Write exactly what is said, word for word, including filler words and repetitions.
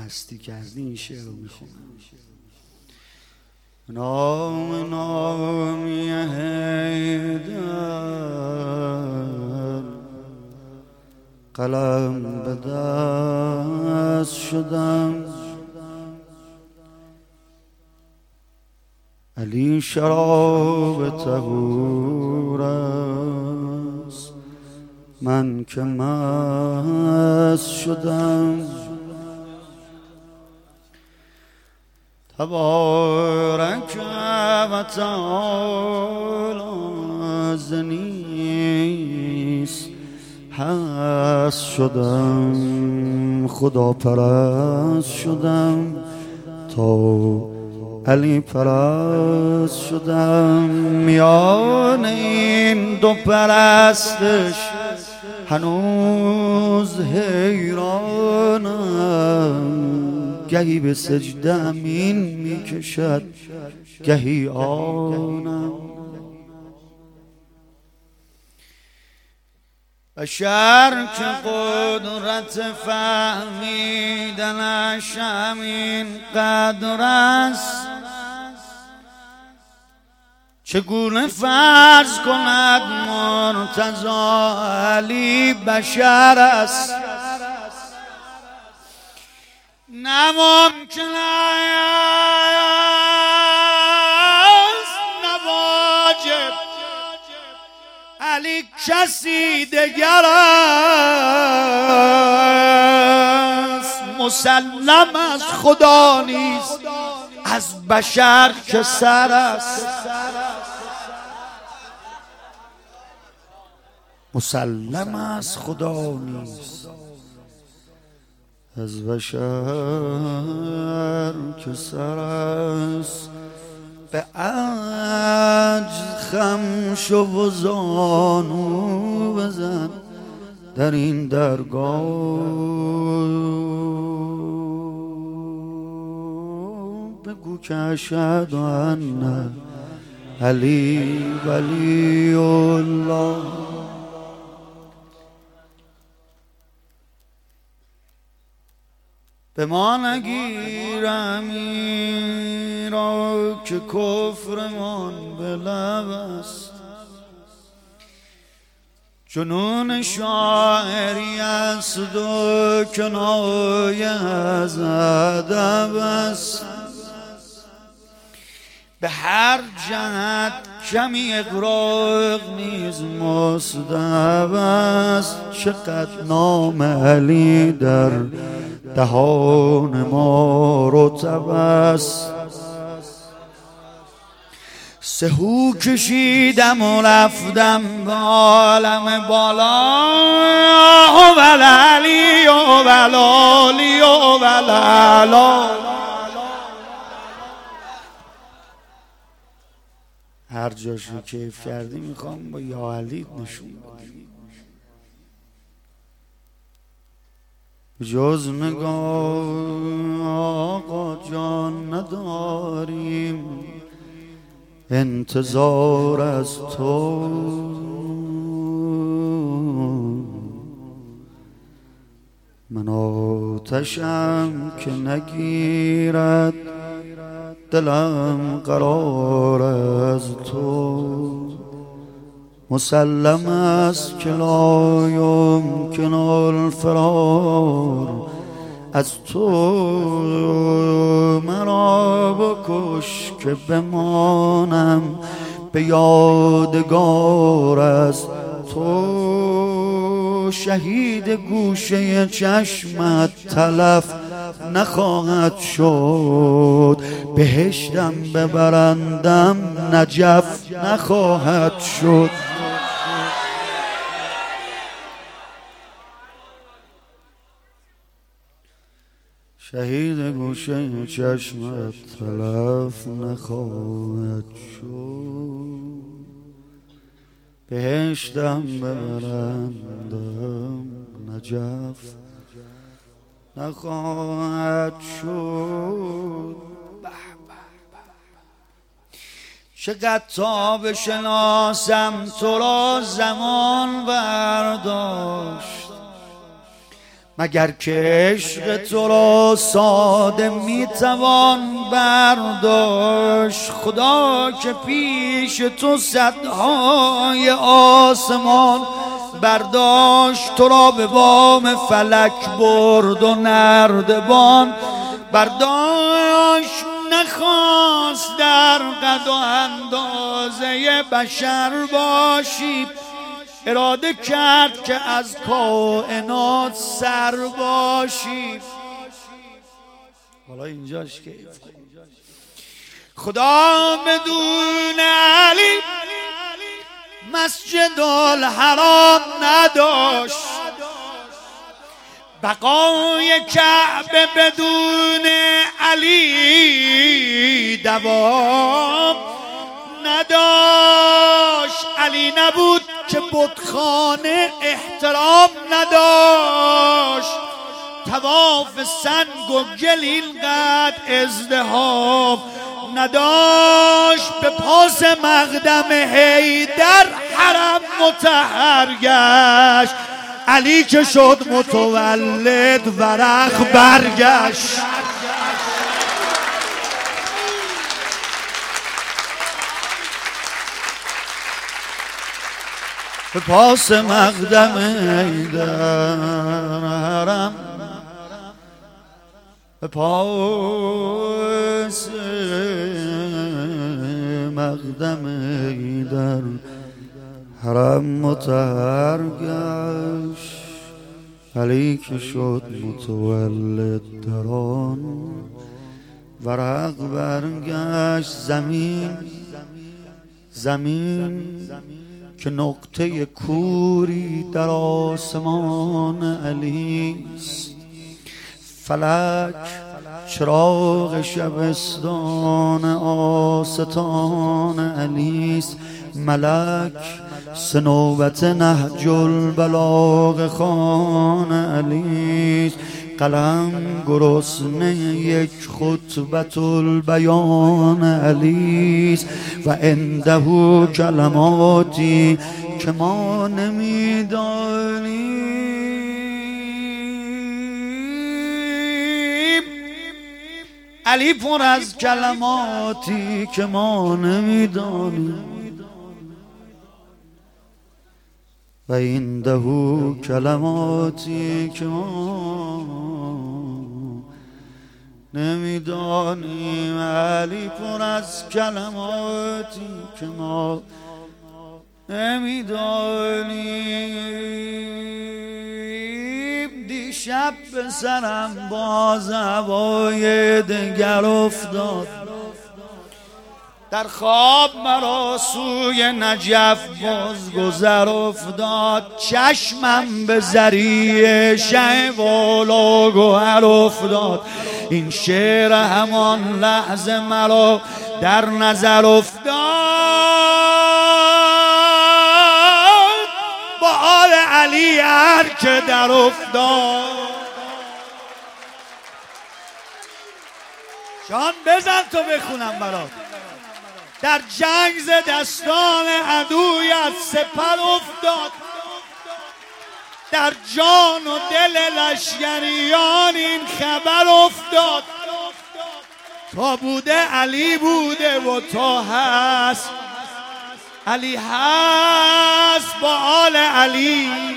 مستی کردی این شعر رو میخونم. نام نامی حیدر قلم به دست شدم، علی شراب طهور است من که مست شدم. تبارک و تعالی ز نیست هست شدم، خدا پرست شدم تا علی پرست شدم. میان این دو پرستش هنوز حیرانم، گهی به سجده امین می کشد گهی آنم. بشر که قدرت فهمیدنش همین قدر است، چگونه فرض کند مرتضی علی بشر است؟ نممکن است نواجب علی کسی دگر است، مسلم از خدا نیست از بشر که سر است. مسلم از خدا نیست از بشر که سر است. به عجز خم شو و زانو بزن در این درگاه، بگو که اشهد ان علی ولی الله. به ما نگیرم این را که کفرمان به لب است، جنون شاعری است و کنایه از ادب است. به هر جهت کمی اغراق نیز مصدب است، چقدر نام علی در دهان ما رطب است. سهو کشیدم و رفتم به عالم بالا، و علی و علی و علا. هر جاشو کیف کردی میخوام با یا علی نشون بدیم. جز نگاه آقا جان نداریم، انتظار از تو من آتشم که نگیرد دلم قرار از تو. مسلم است که لا یمکن الفرار از تو، مرا بکش که بمانم به یادگار از تو. شهید گوشه چشمت تلف نخواهد شد، بهشتم ببرندم نجف نخواهد شد. شهید گوشه چشمت تلف نخواهد شد، بهشتم ببرندم نجف نخواهد شد. چقدر تا بشناسم تو را زمان برداشت، مگر که عشق تو را ساده میتوان برداشت. خدا که پیش تو صدهای آسمان برداشت، تو را به بام فلک برد و نردبان برداشت. نخواست در قد و اندازه بشر باشی، اراده کرد که از کائنات سر باشی. حالا اینجاش که خدا بدون علی مسجد الحرام نداشت، بقای کعبه بدون علی دوام نداشت. علی نبود که بتخانه احترام نداشت، طواف سنگ و گل اینقدر ازدحام نداشت. به پاس مقدم حیدر حرم مطهر گشت، علی که شد متولد ورق برگشت. به پاس مقدم حیدر حرم، به پاس مقدم حیدر حرم مطهر گشت، علی که شد متولد در آن ورق برگشت. زمین زمین که نقطه کوری در آسمان علیست، فلک چراغ شبستان آستان علیست، ملک سنوبت نهج البلاغه خوان علیست، قلم گرسنه یک خطبت البیان علیست و عنده کلماتی که ما نمیدانیم. علی پر از کلماتی که ما نمیدانیم و عنده کلماتی که ما نمیدانیم. علی پر از کلماتی که ما نمیدانیم. دیشب به سرم باز هوای دگر افتاد، در خواب مرا سوی نجف باز گذر افتاد، چشمم به ذریع شه والا گوهر افتاد. این شعر همان لحظه مرا در نظر افتاد، با آل علی هر که در افتاد. جان بزن تو بخونم برات. در جنگ ز دستان عدویت سپر افتاد، در جان و دل لشکریان این خبر افتاد. تا بوده علی بوده و تا هست علی هست، با آل علی